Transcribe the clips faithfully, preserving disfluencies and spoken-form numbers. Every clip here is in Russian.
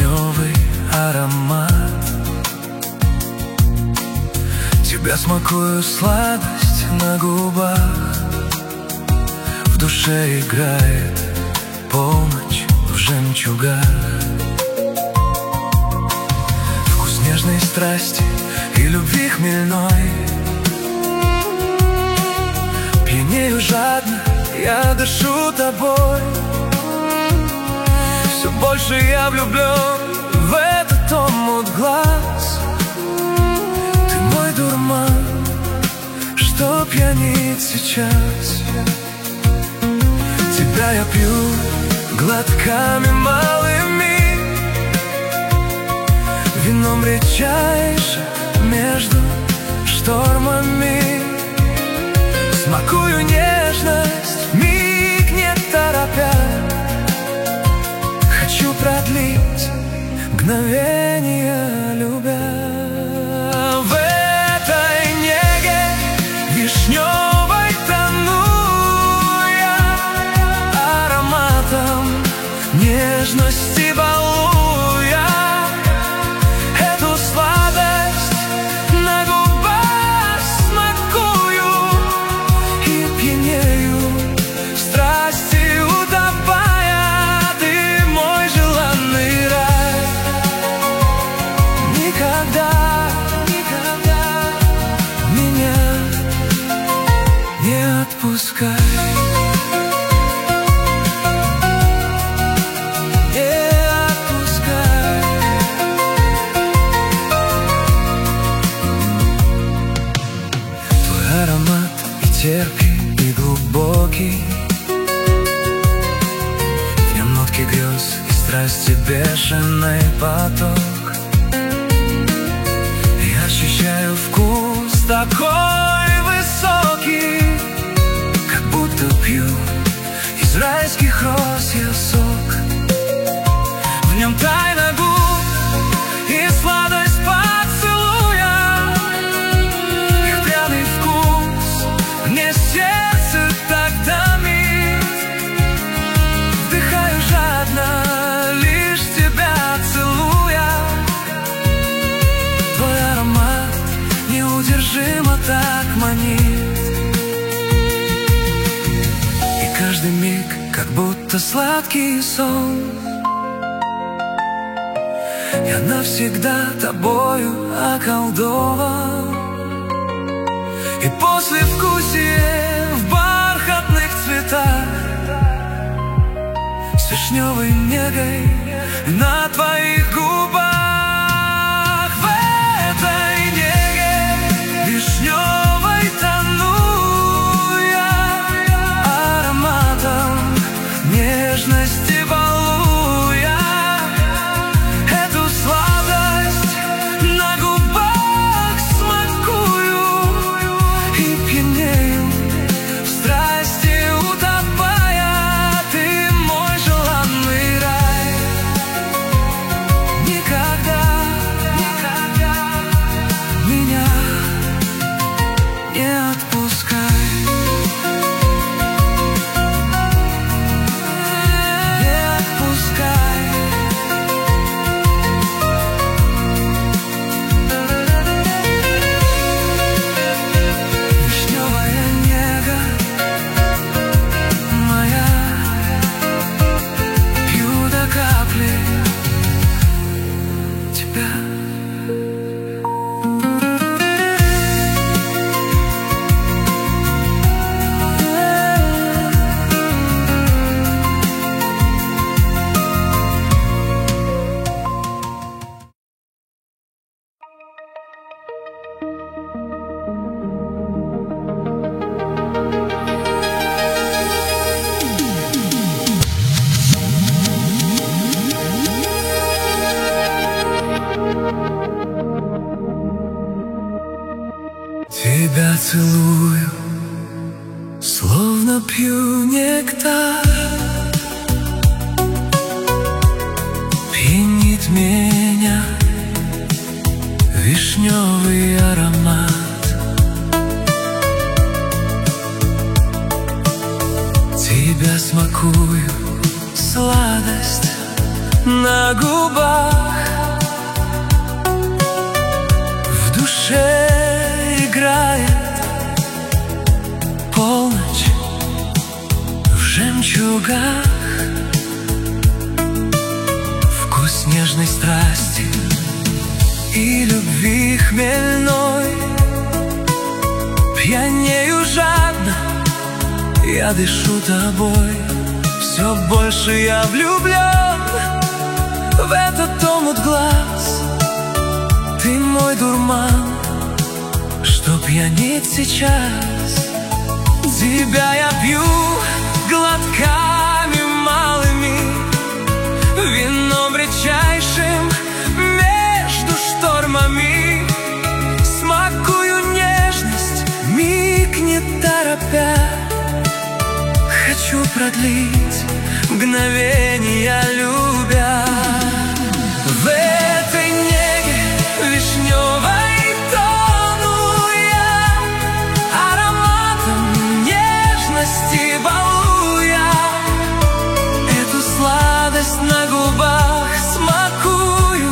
вишневый аромат. Тебя смакую, сладость на губах. В душе играет полночь в жемчугах. Вкус нежной страсти и любви хмельной. Пьянею жадно, я дышу тобой. Все больше я влюблен в этот омут глаз. Ты мой дурман, что пьянит сейчас. Тебя я пью глотками малыми, вином редчайшим между штормами. Смакую нежность, миг не торопя. Хочу продлить мгновение любя. В этой неге вишневой тону я, ароматом нежности балуя. Эту сладость на губах смакую и пьянею в страсти утопая. Ты мой желанный рай. Никогда, никогда меня не отпускай. Терпкий и глубокий, в нем нотки грез и страсти бешеный поток. Я ощущаю вкус такой высокий, как будто пью из райских роз я сок. В нем тайна губ и сладость поцелуя. Их пряный вкус мне сердце так томит. Вдыхаю жадно, лишь тебя целуя. Твой аромат неудержимо так манит. И каждый миг как будто сладкий сон. Я навсегда тобою околдован. И послевкусие в бархатных цветах, с вишневой негой на твоих губах. В этой неге вишневой тону я, ароматом нежности балуя. Эту сладость на губах смакую и пьянею в страсти утопая. Ты мой желанный рай. Никогда, никогда меня не отпускай. Не отпускай. Вишневая нега моя, пью до капли тебя. Тебя целую, словно пью нектар. Пьянит меня вишневый аромат. Тебя смакую, сладость на губах. В душе играет полночь в жемчугах. Вкус нежной страсти и любви хмельной. Пьянею жадно, я дышу тобой. Все больше я влюблен в этот омут глаз. Ты мой дурман, что пьянит сейчас. Тебя я пью глотками малыми, вином редчайшим между штормами. Смакую нежность, миг не торопя. Хочу продлить мгновения любя. В этой неге вишневой тону я, ароматом нежности балуя. Эту сладость на губах смакую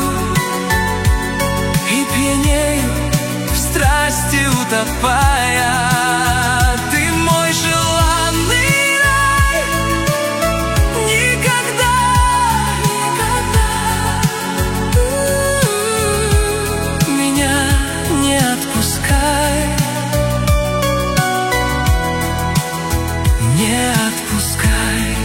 и пьянею, в страсти утопая. Ты мой желанный рай, никогда, никогда меня не отпускай, не отпускай.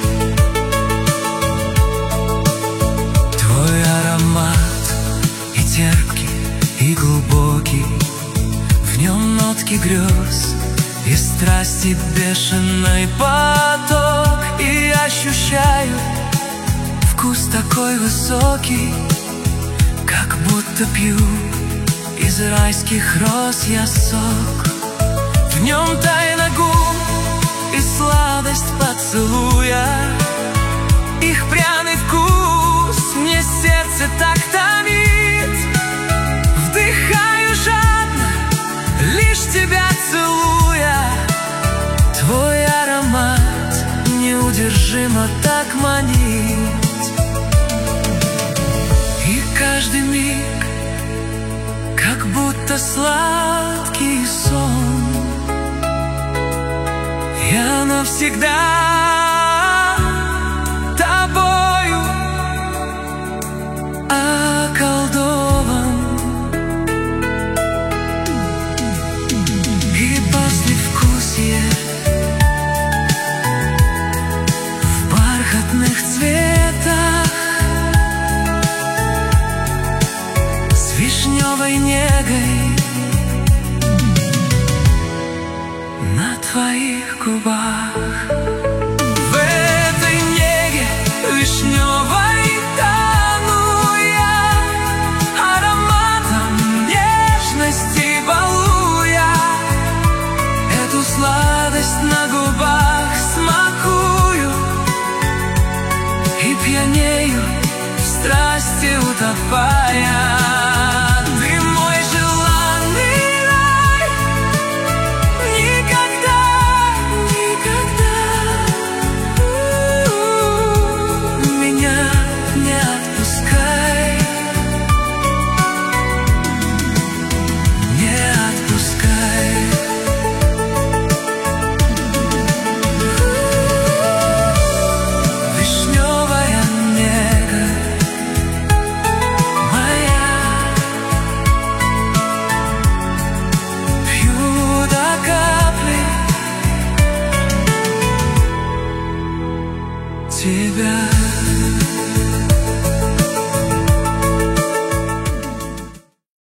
Твой аромат и терпкий, и глубокий, в нем нотки грез и страсти бешеный поток. И ощущаю вкус такой высокий, как будто пью из райских роз я сок. В нем тайна губ и сладость поцелуя. Их пряный вкус мне сердце так томит. Вдыхаю жадно, лишь тебя целуя. Твой аромат неудержимо так манит. И каждый миг как будто сладкий сон. Я навсегда тобою околдован. И послевкусие в бархатных цветах, с вишневой негой на твоих губах. В этой неге вишневой тону я, ароматом нежности балуя. Эту сладость на губах смакую и пьянею, в страсти утопая.